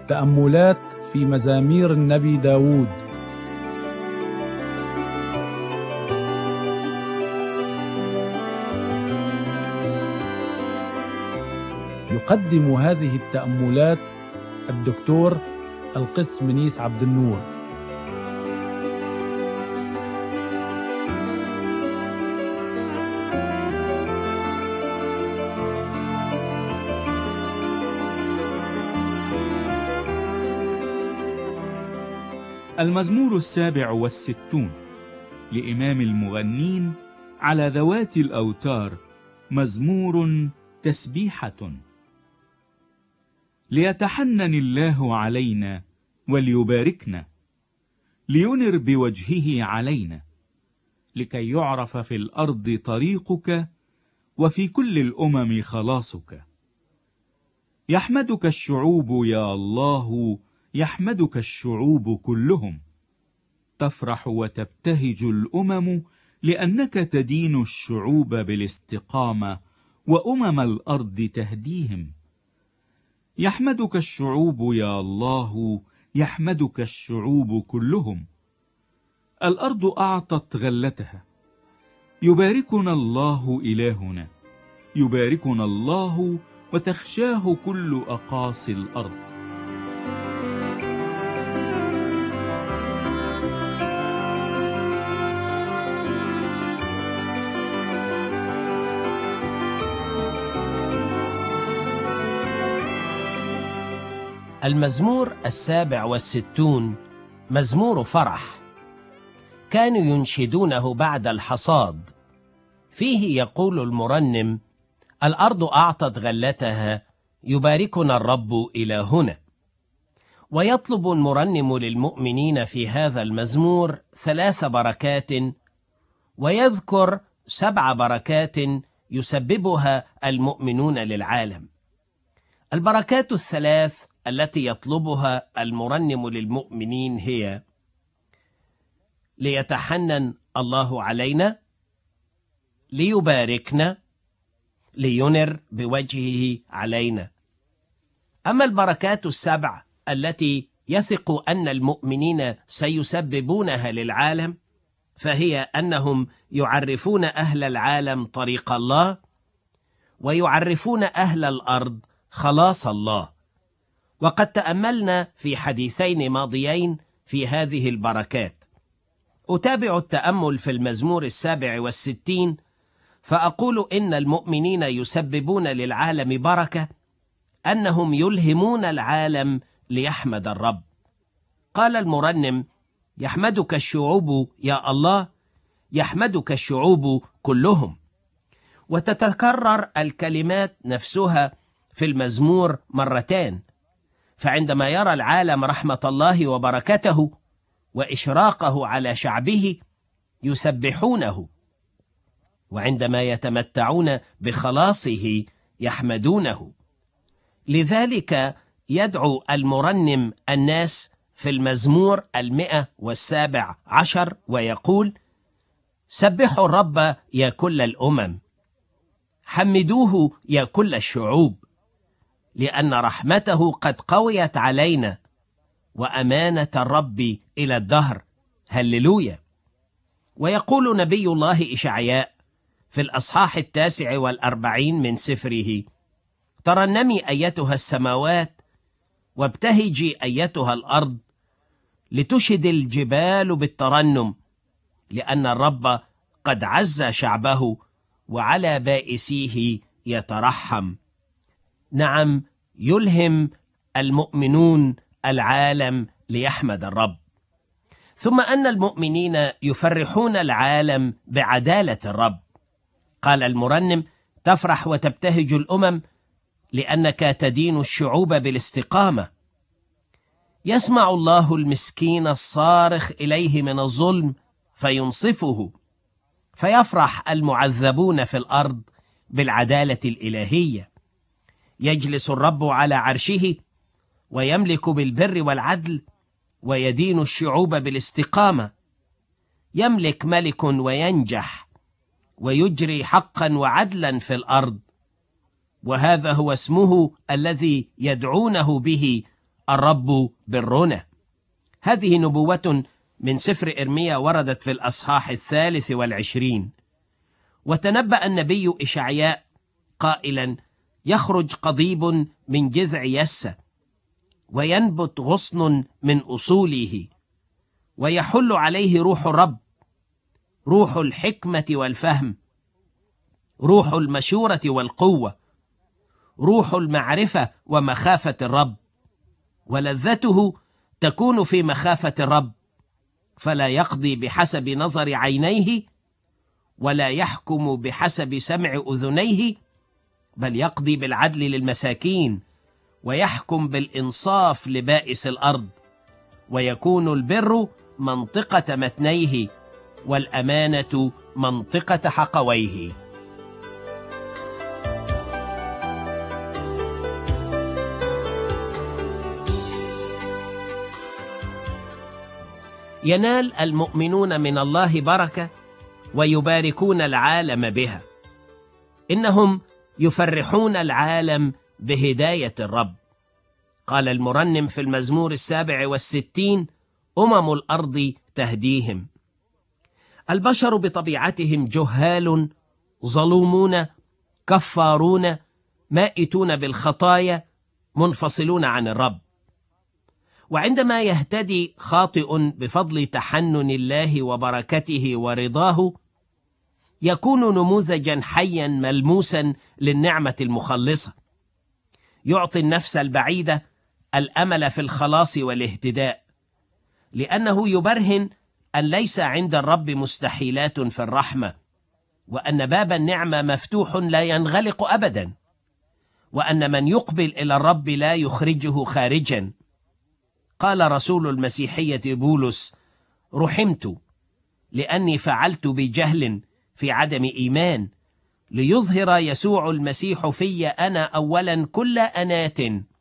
تأملات في مزامير النبي داود. يقدم هذه التأملات الدكتور القس منيس عبد النور. المزمور 67 لإمام المغنين على ذوات الأوتار، مزمور تسبيحة. ليتحنن الله علينا وليباركنا، لينر بوجهه علينا، لكي يعرف في الأرض طريقك وفي كل الأمم خلاصك. يحمدك الشعوب يا الله، يحمدك الشعوب كلهم. تفرح وتبتهج الأمم لأنك تدين الشعوب بالاستقامة وأمم الأرض تهديهم. يحمدك الشعوب يا الله، يحمدك الشعوب كلهم. الأرض أعطت غلتها. يباركنا الله إلهنا، يباركنا الله وتخشاه كل أقاصي الأرض. المزمور 67 مزمور فرح، كانوا ينشدونه بعد الحصاد. فيه يقول المرنم: الأرض أعطت غلتها، يباركنا الرب إلهنا. ويطلب المرنم للمؤمنين في هذا المزمور 3 بركات، ويذكر 7 بركات يسببها المؤمنون للعالم. البركات الثلاث التي يطلبها المرنم للمؤمنين هي: ليتحنن الله علينا، ليباركنا، لينر بوجهه علينا. أما البركات السبع التي يثق أن المؤمنين سيسببونها للعالم، فهي أنهم يعرفون أهل العالم طريق الله، ويعرفون أهل الأرض خلاص الله. وقد تأملنا في حديثين ماضيين في هذه البركات. أتابع التأمل في المزمور 67، فأقول إن المؤمنين يسببون للعالم بركة، أنهم يلهمون العالم ليحمد الرب. قال المرنم: يحمدك الشعوب يا الله، يحمدك الشعوب كلهم. وتتكرر الكلمات نفسها في المزمور مرتان. فعندما يرى العالم رحمة الله وبركته وإشراقه على شعبه يسبحونه، وعندما يتمتعون بخلاصه يحمدونه. لذلك يدعو المرنم الناس في المزمور 117 ويقول: سبحوا الرب يا كل الأمم، حمدوه يا كل الشعوب، لأن رحمته قد قويت علينا، وأمانة الرب إلى الدهر. هللويا. ويقول نبي الله إشعياء في الأصحاح 49 من سفره: ترنمي أيتها السماوات، وابتهجي أيتها الأرض، لتشهد الجبال بالترنم، لأن الرب قد عز شعبه، وعلى بائسيه يترحم. نعم، يلهم المؤمنون العالم ليحمد الرب. ثم أن المؤمنين يفرحون العالم بعدالة الرب. قال المرنم: تفرح وتبتهج الأمم لأنك تدين الشعوب بالاستقامة. يسمع الله المسكين الصارخ إليه من الظلم فينصفه، فيفرح المعذبون في الأرض بالعدالة الإلهية. يجلس الرب على عرشه، ويملك بالبر والعدل، ويدين الشعوب بالاستقامة. يملك ملك وينجح، ويجري حقا وعدلا في الأرض. وهذا هو اسمه الذي يدعونه به الرب برنا. هذه نبوة من سفر إرميا وردت في الأصحاح 23، وتنبأ النبي إشعياء قائلا: يخرج قضيب من جذع يسى، وينبت غصن من أصوله، ويحل عليه روح الرب، روح الحكمة والفهم، روح المشورة والقوة، روح المعرفة ومخافة الرب، ولذته تكون في مخافة الرب، فلا يقضي بحسب نظر عينيه، ولا يحكم بحسب سمع أذنيه، بل يقضي بالعدل للمساكين، ويحكم بالإنصاف لبائس الأرض، ويكون البر منطقة متنيه، والأمانة منطقة حقويه. ينال المؤمنون من الله بركة ويباركون العالم بها. إنهم يفرحون العالم بهداية الرب. قال المرنم في المزمور 67: أمم الأرض تهديهم. البشر بطبيعتهم جهال، ظلومون، كفارون، مائتون بالخطايا، منفصلون عن الرب. وعندما يهتدي خاطئ بفضل تحنن الله وبركته ورضاه، يكون نموذجا حيا ملموسا للنعمة المخلصة، يعطي النفس البعيدة الأمل في الخلاص والاهتداء، لأنه يبرهن أن ليس عند الرب مستحيلات في الرحمة، وأن باب النعمة مفتوح لا ينغلق أبدا، وأن من يقبل إلى الرب لا يخرجه خارجا. قال رسول المسيحية بولس: رحمت لأني فعلت بجهل في عدم إيمان، ليظهر يسوع المسيح في أنا أولا كل أنات،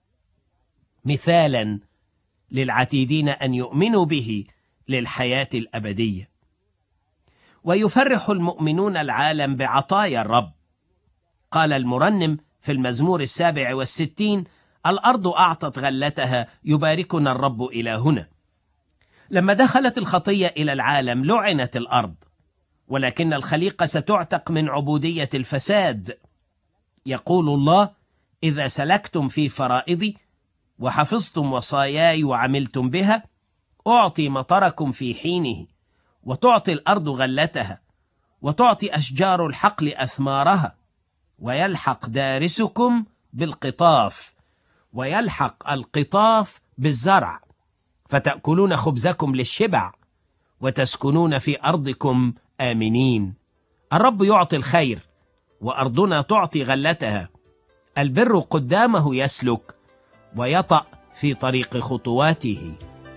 مثالا للعتيدين أن يؤمنوا به للحياة الأبدية. ويفرح المؤمنون العالم بعطايا الرب. قال المرنم في المزمور 67: الأرض أعطت غلتها، يباركنا الرب إلى هنا. لما دخلت الخطية إلى العالم لعنت الأرض، ولكن الخليقة ستعتق من عبودية الفساد. يقول الله: إذا سلكتم في فرائضي وحفظتم وصاياي وعملتم بها، أعطي مطركم في حينه، وتعطي الأرض غلتها، وتعطي أشجار الحقل أثمارها، ويلحق دارسكم بالقطاف، ويلحق القطاف بالزرع، فتأكلون خبزكم للشبع، وتسكنون في أرضكم آمنين. الرب يعطي الخير، وأرضنا تعطي غلتها. البر قدامه يسلك، ويطأ في طريق خطواته.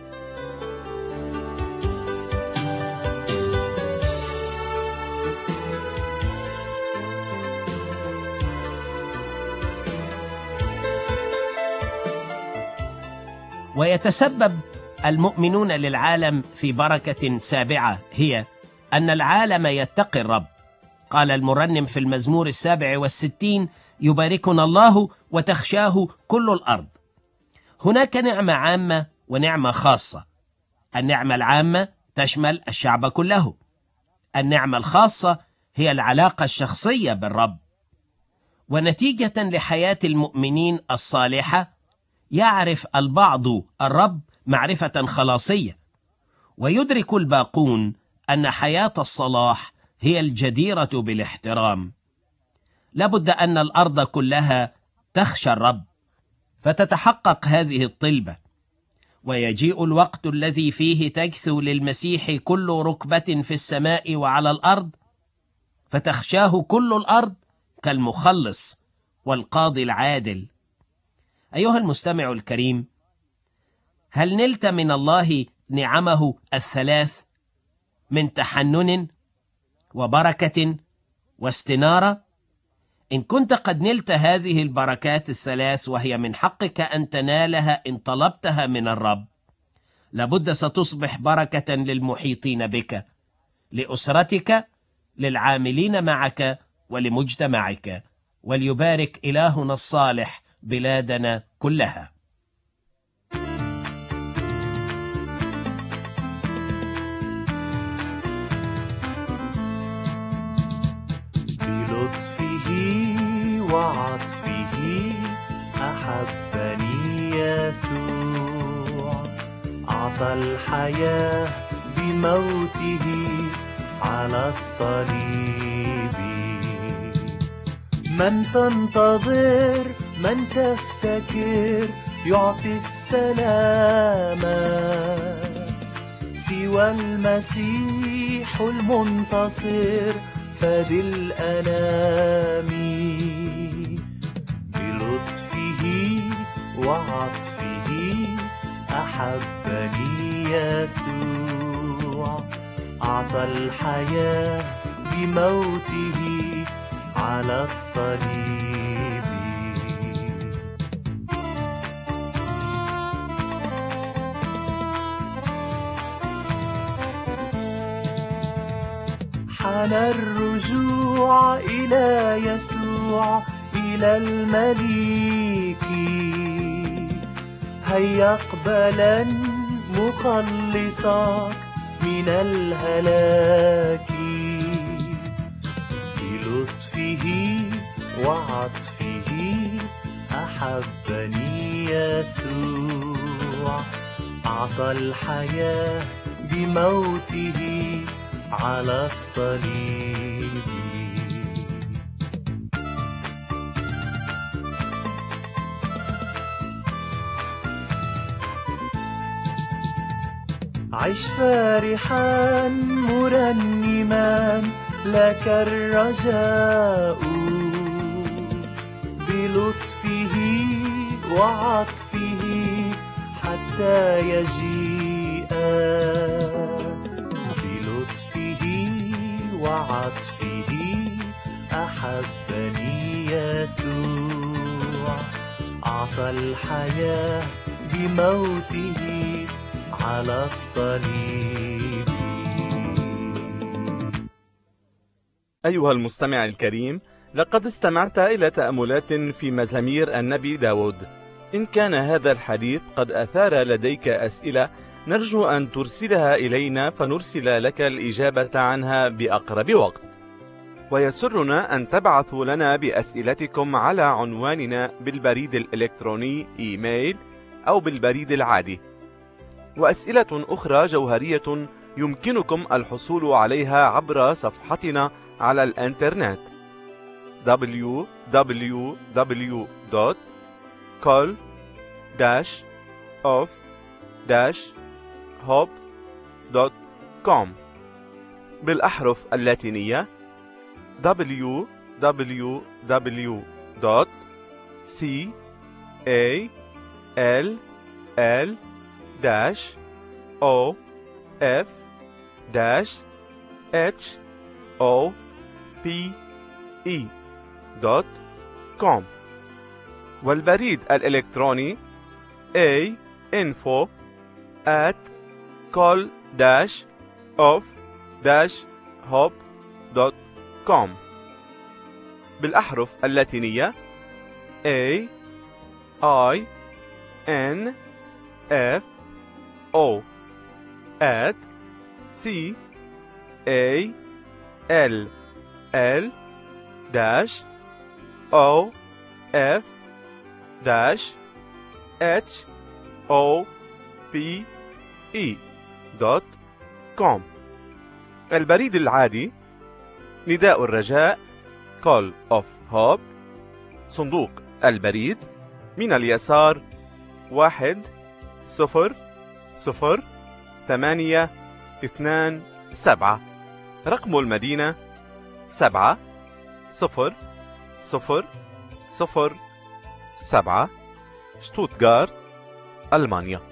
ويتسبب المؤمنون للعالم في بركة سابعة، هي أن العالم يتقي الرب. قال المرنم في المزمور 67: يباركنا الله وتخشاه كل الأرض. هناك نعمة عامة ونعمة خاصة. النعمة العامة تشمل الشعب كله. النعمة الخاصة هي العلاقة الشخصية بالرب. ونتيجة لحياة المؤمنين الصالحة، يعرف البعض الرب معرفة خلاصية، ويدرك الباقون أن حياة الصلاح هي الجديرة بالاحترام. لابد أن الأرض كلها تخشى الرب، فتتحقق هذه الطلبة، ويجيء الوقت الذي فيه تجثو للمسيح كل ركبة في السماء وعلى الأرض، فتخشاه كل الأرض كالمخلص والقاضي العادل. أيها المستمع الكريم، هل نلت من الله نعمه الثلاث من تحنن وبركة واستنارة؟ إن كنت قد نلت هذه البركات الثلاث، وهي من حقك أن تنالها إن طلبتها من الرب، لابد ستصبح بركة للمحيطين بك، لأسرتك، للعاملين معك، ولمجتمعك. وليبارك إلهنا الصالح بلادنا كلها. وعطفه أحبني يسوع، أعطى الحياة بموته على الصليب. من تنتظر، من تفتكر يعطي السلام سوى المسيح المنتصر فدي الأنام. بلطفه وعطفه أحبني يسوع، أعطى الحياة بموته على الصليب. حان الرجوع إلى يسوع إلى المليك، هيا اقبلا مخلصك من الهلاك. بلطفه وعطفه أحبني يسوع، أعطى الحياة بموته على الصليب. عش فرحا مرنما لك الرجاء، بلطفه وعطفه حتى يجيء. بلطفه وعطفه أحبني يسوع، أعطى الحياة بموته على الصليب. أيها المستمع الكريم، لقد استمعت إلى تأملات في مزامير النبي داود. إن كان هذا الحديث قد أثار لديك أسئلة، نرجو أن ترسلها إلينا فنرسل لك الإجابة عنها بأقرب وقت. ويسرنا أن تبعثوا لنا بأسئلتكم على عنواننا بالبريد الإلكتروني إيميل أو بالبريد العادي. وأسئلة أخرى جوهرية يمكنكم الحصول عليها عبر صفحتنا على الإنترنت www.call-of-hope.com بالأحرف اللاتينية www.call-of-hope.com والبريد الإلكتروني info@call-of-hope.com بالأحرف اللاتينية CALL-OF@CALL-OF-HOPE.com البريد العادي نداء الرجاء Call of Hope، صندوق البريد من اليسار 1002827، رقم المدينة 70007، شتوتغارت، ألمانيا.